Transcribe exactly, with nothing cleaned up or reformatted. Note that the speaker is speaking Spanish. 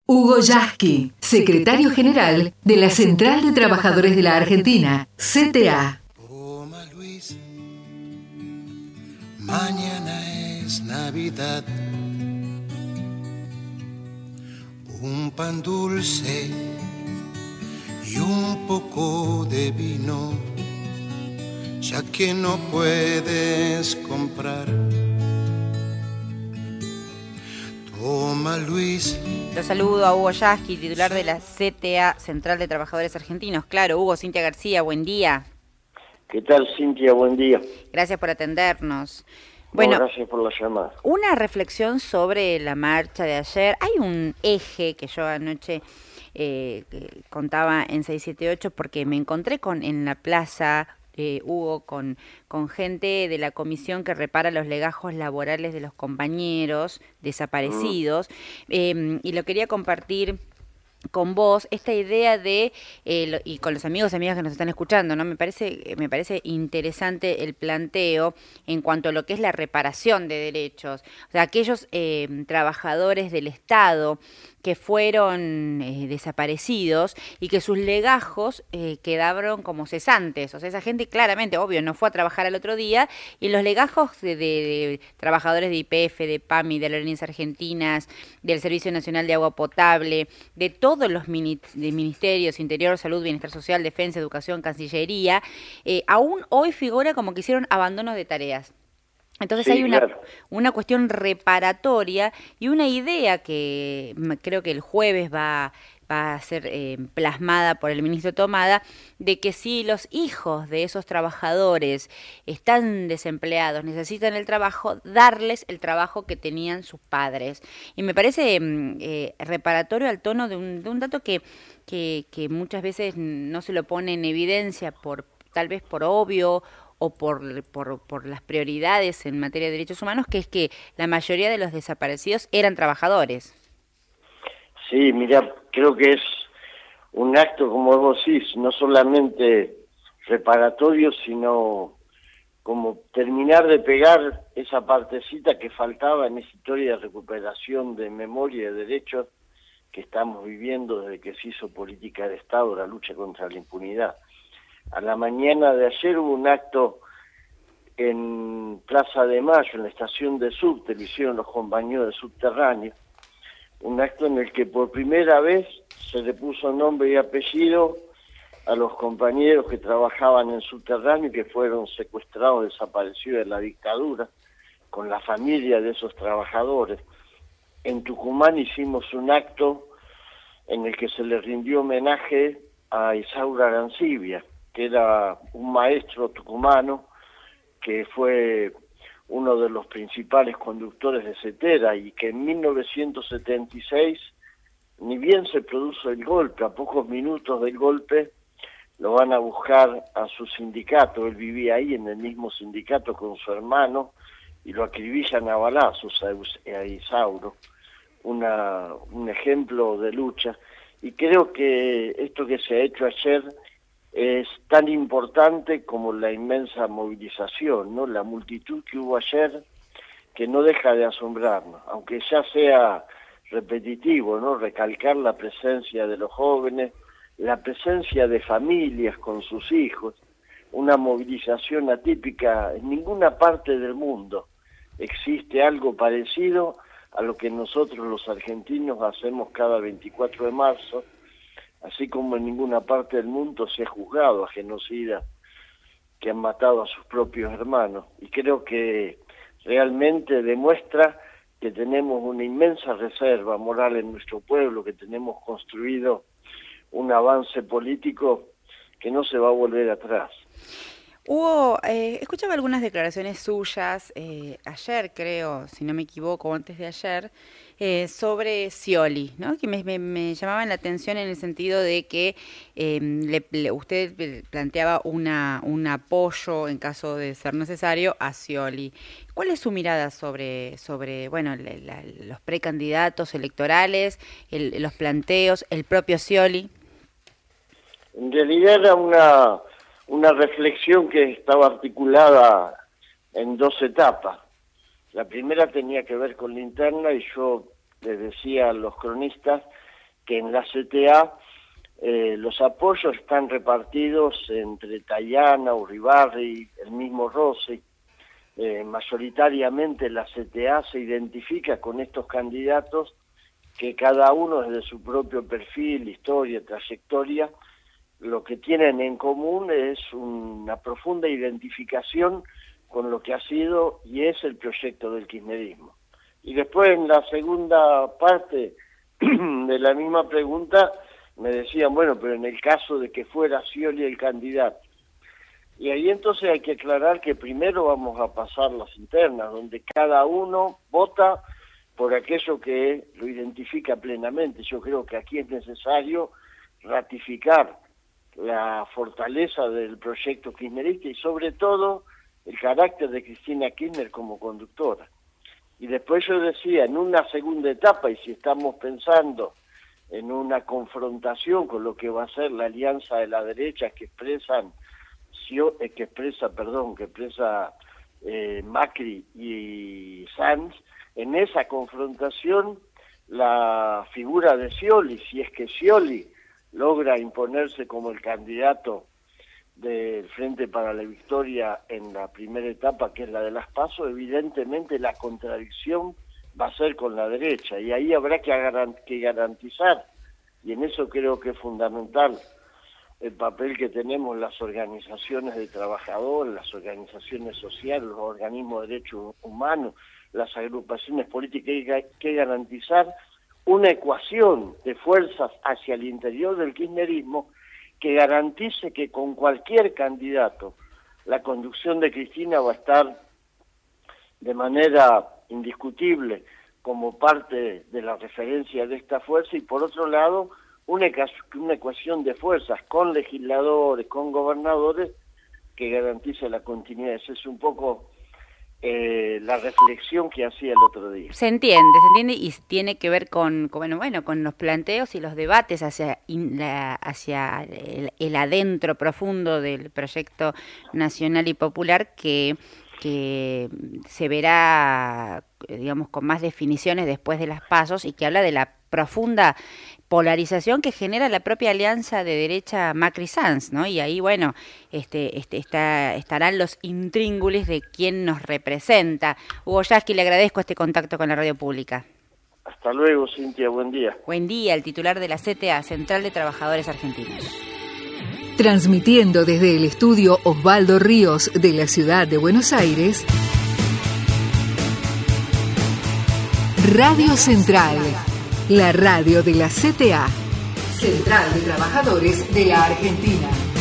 Hugo Yasky, secretario general de la Central de Trabajadores de la Argentina, C T A. Toma, Luis, mañana es Navidad. Un pan dulce y un poco de vino, ya que no puedes comprar. Toma, Luis. Los saludo a Hugo Yasky, titular de la C T A, Central de Trabajadores Argentinos. Claro, Hugo, Cintia García, buen día. ¿Qué tal, Cintia? Buen día. Gracias por atendernos. Bueno, Bueno, gracias por la llamada. Una reflexión sobre la marcha de ayer. Hay un eje que yo anoche eh, que contaba en seiscientos setenta y ocho porque me encontré con en la plaza, eh, Hugo, con, con gente de la comisión que repara los legajos laborales de los compañeros desaparecidos, mm. eh, y lo quería compartir con vos, esta idea de, eh, lo, y con los amigos y amigas que nos están escuchando, ¿no? Me parece, me parece interesante el planteo en cuanto a lo que es la reparación de derechos. O sea, aquellos eh, trabajadores del Estado que fueron eh, desaparecidos y que sus legajos eh, quedaron como cesantes. O sea, esa gente claramente, obvio, no fue a trabajar al otro día, y los legajos de, de, de trabajadores de Y P F, de PAMI, de Aerolíneas Argentinas, del Servicio Nacional de Agua Potable, de todos los mini, de ministerios, Interior, Salud, Bienestar Social, Defensa, Educación, Cancillería, eh, aún hoy figura como que hicieron abandonos de tareas. Entonces sí, hay una, claro. una cuestión reparatoria y una idea que creo que el jueves va, va a ser eh, plasmada por el ministro Tomada, de que si los hijos de esos trabajadores están desempleados, necesitan el trabajo, darles el trabajo que tenían sus padres. Y me parece eh, reparatorio al tono de un, de un dato que, que, que muchas veces no se lo pone en evidencia, por tal vez por obvio, o por, por, por las prioridades en materia de derechos humanos, que es que la mayoría de los desaparecidos eran trabajadores. Sí, mira, creo que es un acto, como vos decís, no solamente reparatorio, sino como terminar de pegar esa partecita que faltaba en esa historia de recuperación de memoria y de derechos que estamos viviendo desde que se hizo política de Estado, la lucha contra la impunidad. A la mañana de ayer hubo un acto en Plaza de Mayo, en la estación de subte, lo hicieron los compañeros de Subterráneo, un acto en el que por primera vez se le puso nombre y apellido a los compañeros que trabajaban en Subterráneo y que fueron secuestrados, desaparecidos de la dictadura, con la familia de esos trabajadores. En Tucumán hicimos un acto en el que se le rindió homenaje a Isaura Arancibia, que era un maestro tucumano, que fue uno de los principales conductores de CETERA y que en mil novecientos setenta y seis, ni bien se produjo el golpe, a pocos minutos del golpe, lo van a buscar a su sindicato. Él vivía ahí en el mismo sindicato con su hermano y lo acribillan a balazos a Isauro, una, un ejemplo de lucha. Y creo que esto que se ha hecho ayer es tan importante como la inmensa movilización, ¿no? La multitud que hubo ayer, que no deja de asombrarnos, aunque ya sea repetitivo, ¿no? Recalcar la presencia de los jóvenes, la presencia de familias con sus hijos, una movilización atípica. En ninguna parte del mundo existe algo parecido a lo que nosotros los argentinos hacemos cada veinticuatro de marzo, así como en ninguna parte del mundo se ha juzgado a genocidas que han matado a sus propios hermanos. Y creo que realmente demuestra que tenemos una inmensa reserva moral en nuestro pueblo, que tenemos construido un avance político que no se va a volver atrás. Hugo, eh, escuchaba algunas declaraciones suyas eh, ayer, creo, si no me equivoco, o antes de ayer, eh, sobre Scioli, ¿no? Que me, me, me llamaban la atención en el sentido de que eh, le, le, usted planteaba una, un apoyo, en caso de ser necesario, a Scioli. ¿Cuál es su mirada sobre, sobre bueno, la, la, los precandidatos electorales, el, los planteos, el propio Scioli? En realidad era una... una reflexión que estaba articulada en dos etapas. La primera tenía que ver con la interna y yo les decía a los cronistas que en la C T A eh, los apoyos están repartidos entre Tayana, Uribarri, el mismo Rossi. Eh, mayoritariamente la C T A se identifica con estos candidatos que cada uno desde su propio perfil, historia, trayectoria, lo que tienen en común es una profunda identificación con lo que ha sido y es el proyecto del kirchnerismo. Y después en la segunda parte de la misma pregunta me decían, bueno, pero en el caso de que fuera Scioli el candidato. Y ahí entonces hay que aclarar que primero vamos a pasar las internas, donde cada uno vota por aquello que lo identifica plenamente. Yo creo que aquí es necesario ratificar la fortaleza del proyecto kirchnerista y sobre todo el carácter de Cristina Kirchner como conductora. Y después yo decía, en una segunda etapa, y si estamos pensando en una confrontación con lo que va a ser la alianza de la derecha que expresan que expresa, perdón, que expresa eh, Macri y Sanz, en esa confrontación la figura de Scioli, si es que Scioli logra imponerse como el candidato del Frente para la Victoria en la primera etapa, que es la de las PASO, evidentemente la contradicción va a ser con la derecha, y ahí habrá que garantizar, y en eso creo que es fundamental el papel que tenemos las organizaciones de trabajadores, las organizaciones sociales, los organismos de derechos humanos, las agrupaciones políticas, hay que garantizar una ecuación de fuerzas hacia el interior del kirchnerismo que garantice que con cualquier candidato la conducción de Cristina va a estar de manera indiscutible como parte de la referencia de esta fuerza, y por otro lado una, una ecuación de fuerzas con legisladores, con gobernadores que garantice la continuidad. Esa es un poco eh, la reflexión que hacía el otro día. Se entiende, se entiende y tiene que ver con, con bueno, bueno, con los planteos y los debates hacia, in, la, hacia el, el adentro profundo del proyecto nacional y popular que que se verá, digamos, con más definiciones después de las PASOs, y que habla de la profunda polarización que genera la propia alianza de derecha Macri-Sanz, ¿no? Y ahí, bueno, este, este, está, estarán los intríngulis de quién nos representa. Hugo Yasky, le agradezco este contacto con la radio pública. Hasta luego, Cintia, buen día. Buen día, el titular de la C T A, Central de Trabajadores Argentinos. Transmitiendo desde el estudio Osvaldo Ríos de la ciudad de Buenos Aires, Radio Central, la radio de la C T A, Central de Trabajadores de la Argentina.